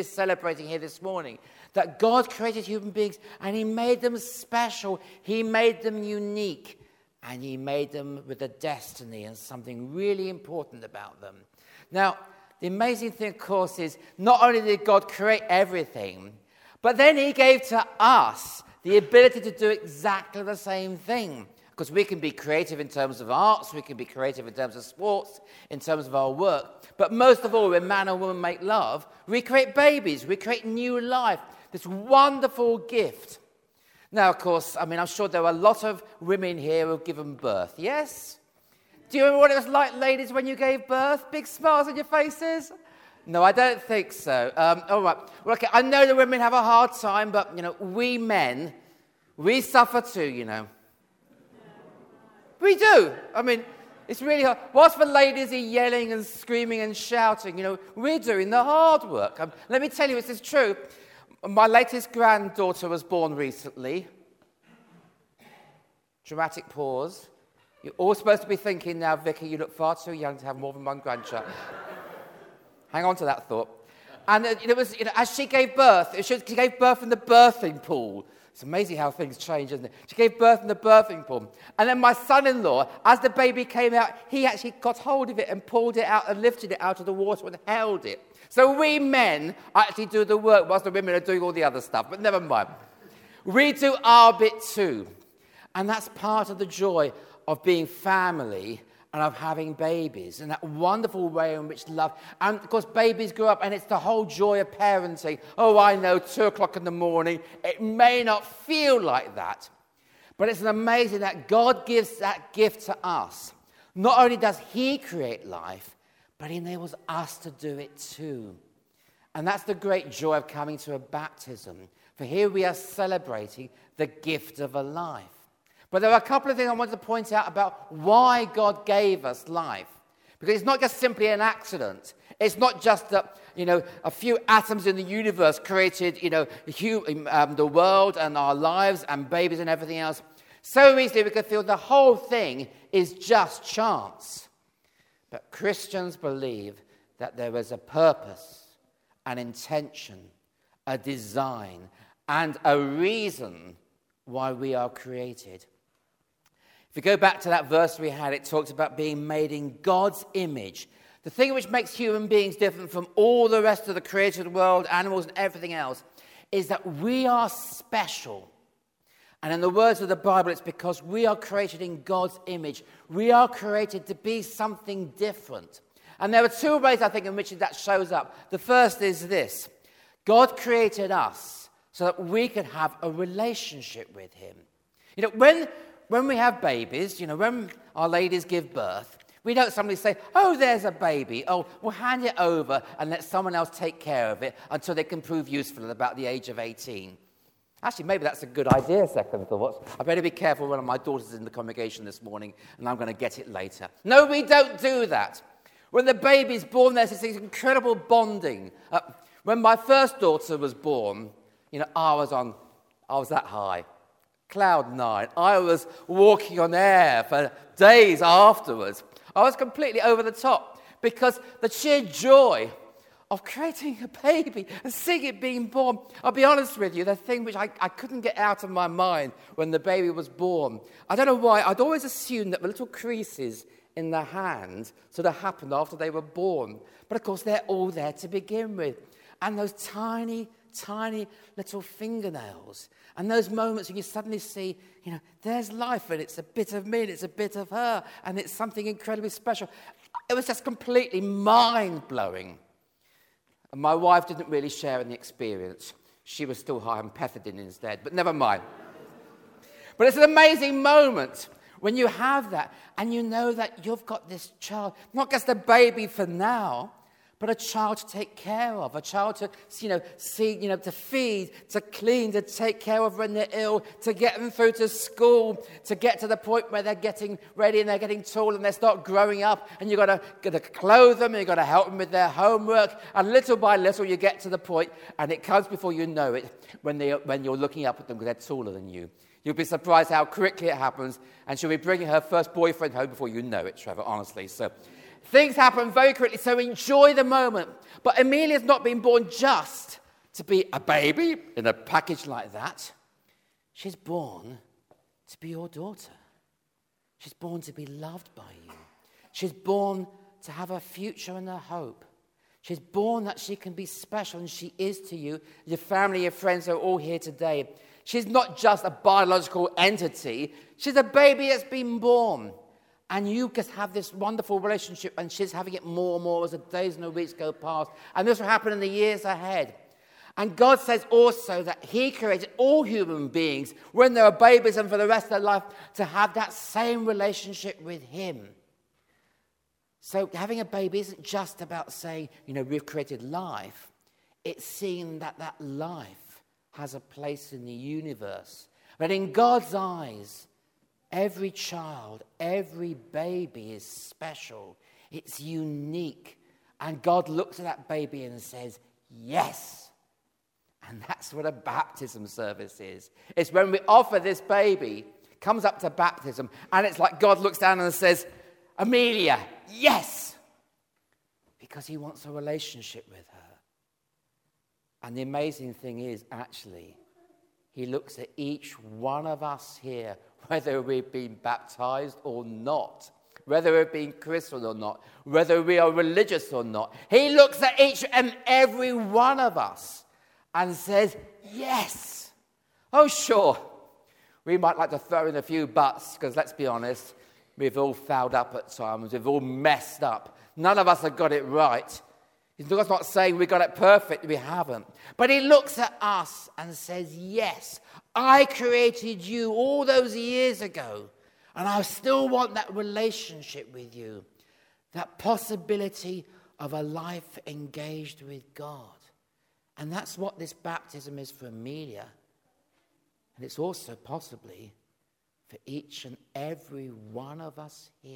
we're celebrating here this morning. That God created human beings and he made them special. He made them unique. And he made them with a destiny and something really important about them. Now, the amazing thing, of course, is not only did God create everything, but then he gave to us the ability to do exactly the same thing. Because we can be creative in terms of arts, we can be creative in terms of sports, in terms of our work. But most of all, when man and woman make love, we create babies, we create new life, this wonderful gift. Now, of course, I'm sure there are a lot of women here who have given birth, yes? Do you remember what it was like, ladies, when you gave birth? Big smiles on your faces? No, I don't think so. All right. Well, okay, I know the women have a hard time, but, we men, we suffer too, We do. It's really hard. Whilst the ladies are yelling and screaming and shouting, we're doing the hard work. Let me tell you, this is true. My latest granddaughter was born recently. Dramatic pause. You're all supposed to be thinking now, Vicky, you look far too young to have more than one grandchild. Hang on to that thought. And it was, as she gave birth, she gave birth in the birthing pool. It's amazing how things change, isn't it? She gave birth in the birthing pool. And then my son-in-law, as the baby came out, he actually got hold of it and pulled it out and lifted it out of the water and held it. So we men actually do the work whilst the women are doing all the other stuff. But never mind. We do our bit too. And that's part of the joy of being family and of having babies, and that wonderful way in which love, and of course babies grow up, and it's the whole joy of parenting. Oh, I know, 2 o'clock in the morning, it may not feel like that, but it's amazing that God gives that gift to us. Not only does he create life, but he enables us to do it too. And that's the great joy of coming to a baptism, for here we are celebrating the gift of a life. But there are a couple of things I wanted to point out about why God gave us life. Because it's not just simply an accident. It's not just that, a few atoms in the universe created, the world and our lives and babies and everything else. So easily we could feel the whole thing is just chance. But Christians believe that there is a purpose, an intention, a design, and a reason why we are created. If you go back to that verse we had, it talks about being made in God's image. The thing which makes human beings different from all the rest of the created world, animals and everything else, is that we are special. And in the words of the Bible, it's because we are created in God's image. We are created to be something different. And there are 2 ways, I think, in which that shows up. The first is this. God created us so that we could have a relationship with him. When we have babies, when our ladies give birth, we don't suddenly say, oh, there's a baby. Oh, we'll hand it over and let someone else take care of it until they can prove useful at about the age of 18. Actually, maybe that's a good idea, second thought. I better be careful. One of my daughters is in the congregation this morning, and I'm going to get it later. No, we don't do that. When the baby's born, there's this incredible bonding. When my first daughter was born, I was that high. Cloud 9. I was walking on air for days afterwards. I was completely over the top because the sheer joy of creating a baby and seeing it being born. I'll be honest with you, the thing which I couldn't get out of my mind when the baby was born. I don't know why. I'd always assumed that the little creases in the hand sort of happened after they were born. But of course, they're all there to begin with. And those tiny little fingernails. And those moments when you suddenly see, there's life and it's a bit of me and it's a bit of her and it's something incredibly special. It was just completely mind-blowing. And my wife didn't really share in the experience. She was still high on pethidine instead, but never mind. But it's an amazing moment when you have that and you know that you've got this child, not just a baby for now, but a child to take care of, a child to, see, to feed, to clean, to take care of when they're ill, to get them through to school, to get to the point where they're getting ready and they're getting tall and they start growing up, and you've got to clothe them, and you've got to help them with their homework, and little by little you get to the point, and it comes before you know it, when you're looking up at them because they're taller than you. You'll be surprised how quickly it happens, and she'll be bringing her first boyfriend home before you know it, Trevor, honestly. So Things happen very quickly, so enjoy the moment. But Amelia's not been born just to be a baby in a package like that. She's born to be your daughter. She's born to be loved by you. She's born to have a future and a hope. She's born that she can be special, and she is to you. Your family, your friends are all here today. She's not just a biological entity. She's a baby that's been born. And you just have this wonderful relationship, and she's having it more and more as the days and the weeks go past. And this will happen in the years ahead. And God says also that he created all human beings when they were babies and for the rest of their life to have that same relationship with him. So having a baby isn't just about saying, we've created life. It's seeing that that life has a place in the universe. But in God's eyes, every child, every baby is special. It's unique. And God looks at that baby and says, yes. And that's what a baptism service is. It's when we offer this baby, comes up to baptism, and it's like God looks down and says, Amelia, yes. Because he wants a relationship with her. And the amazing thing is, actually, he looks at each one of us here, whether we've been baptized or not, whether we've been Christian or not, whether we are religious or not. He looks at each and every one of us and says, yes. Oh, sure. We might like to throw in a few buts, because let's be honest, we've all fouled up at times. We've all messed up. None of us have got it right. God's not saying we got it perfect. We haven't. But he looks at us and says, yes, I created you all those years ago, and I still want that relationship with you, that possibility of a life engaged with God. And that's what this baptism is for Amelia. And it's also possibly for each and every one of us here.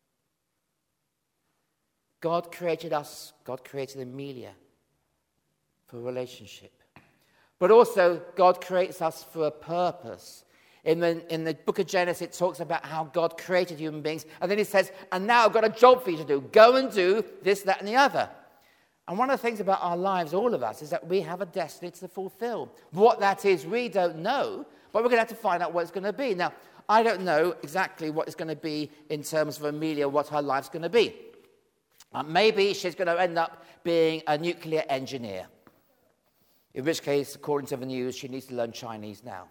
God created us, God created Amelia for a relationship. But also, God creates us for a purpose. In the book of Genesis, it talks about how God created human beings. And then he says, and now I've got a job for you to do. Go and do this, that, and the other. And one of the things about our lives, all of us, is that we have a destiny to fulfill. What that is, we don't know, but we're going to have to find out what it's going to be. Now, I don't know exactly what it's going to be in terms of Amelia, what her life's going to be. Maybe she's going to end up being a nuclear engineer. In which case, according to the news, she needs to learn Chinese now.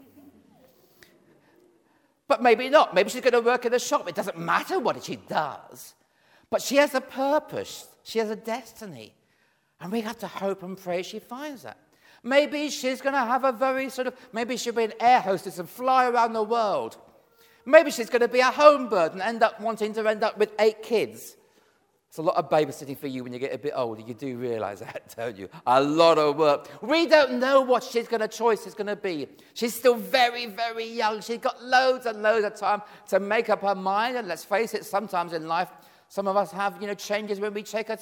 But maybe not. Maybe she's going to work in a shop. It doesn't matter what she does. But she has a purpose. She has a destiny. And we have to hope and pray she finds that. Maybe she's going to have a very maybe she'll be an air hostess and fly around the world. Maybe she's going to be a home bird and end up with 8 kids. It's a lot of babysitting for you when you get a bit older. You do realize that, don't you? A lot of work. We don't know what choice is going to be. She's still very, very young. She's got loads and loads of time to make up her mind. And let's face it, sometimes in life, some of us have, changes when we change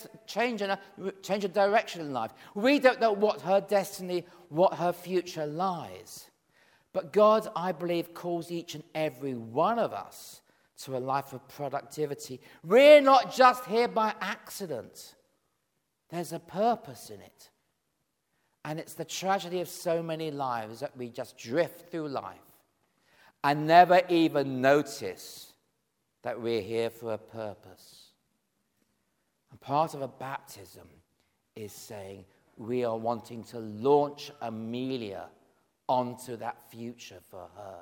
a direction in life. We don't know what her destiny, what her future lies. But God, I believe, calls each and every one of us to a life of productivity. We're not just here by accident. There's a purpose in it. And it's the tragedy of so many lives that we just drift through life and never even notice that we're here for a purpose. And part of a baptism is saying we are wanting to launch Amelia onto that future for her.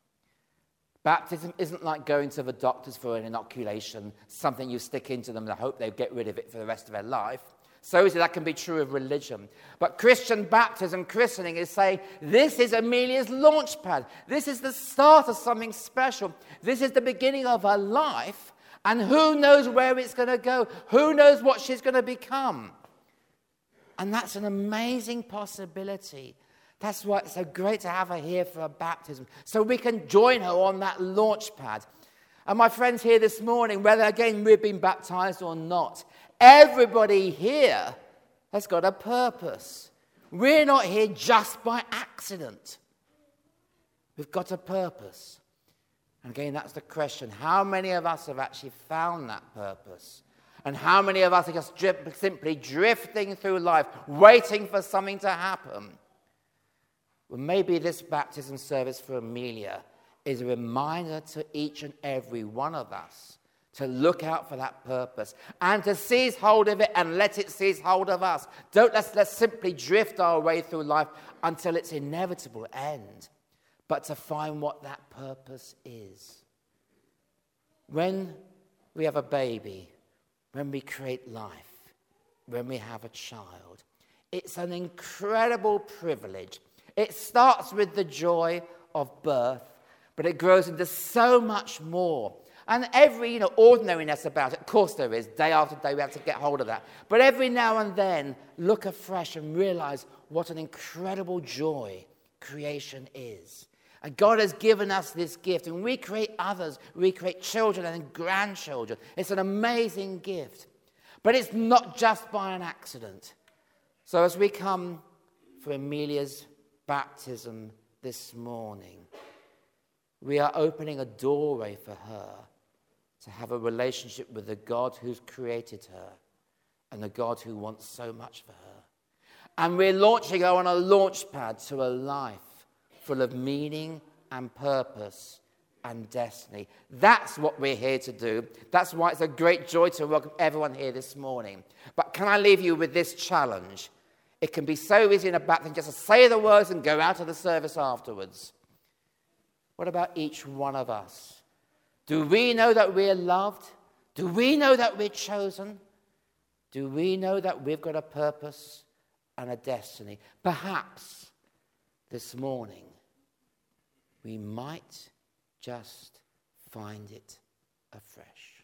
Baptism isn't like going to the doctors for an inoculation, something you stick into them and hope they'll get rid of it for the rest of their life. So that can be true of religion. But Christian baptism, christening, is saying, this is Amelia's launch pad. This is the start of something special. This is the beginning of her life. And who knows where it's going to go? Who knows what she's going to become? And that's an amazing possibility. That's why it's so great to have her here for a baptism, so we can join her on that launch pad. And my friends here this morning, whether again we've been baptized or not, everybody here has got a purpose. We're not here just by accident. We've got a purpose. And again, that's the question. How many of us have actually found that purpose? And how many of us are just simply drifting through life, waiting for something to happen? Well, maybe this baptism service for Amelia is a reminder to each and every one of us to look out for that purpose and to seize hold of it and let it seize hold of us. Let's simply drift our way through life until its inevitable end, but to find what that purpose is. When we have a baby, when we create life, when we have a child, it's an incredible privilege. It starts with the joy of birth, but it grows into so much more. And every, ordinariness about it, of course there is. Day after day we have to get hold of that. But every now and then, look afresh and realize what an incredible joy creation is. And God has given us this gift. And we create others. We create children and grandchildren. It's an amazing gift. But it's not just by an accident. So as we come for Amelia's baptism this morning, we are opening a doorway for her to have a relationship with the God who's created her and the God who wants so much for her. And we're launching her on a launch pad to a life full of meaning and purpose and destiny. That's what we're here to do. That's why it's a great joy to welcome everyone here this morning. But can I leave you with this challenge? It can be so easy in a baptism just to say the words and go out of the service afterwards. What about each one of us? Do we know that we're loved? Do we know that we're chosen? Do we know that we've got a purpose and a destiny? Perhaps this morning we might just find it afresh.